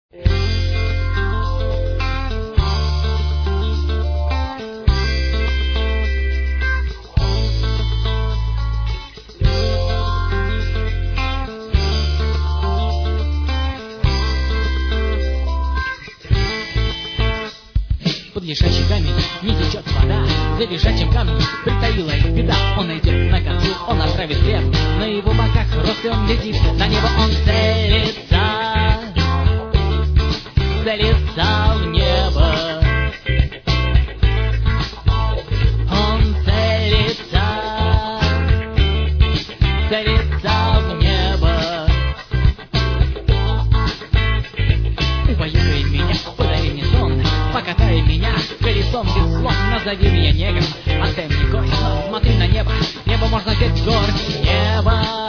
Под лежачий камень не течет вода, за лежачим камнем притаилась беда. Он идет на козу, он отравит хлеб, на его боках рослый он летит, на небо он целится в небо. Он целится в небо. Убаюкай меня, подари мне сон, покатай меня колесом без слов, назови меня негром, отдай мне кость, смотри на небо, небо можно взять с гор, небо.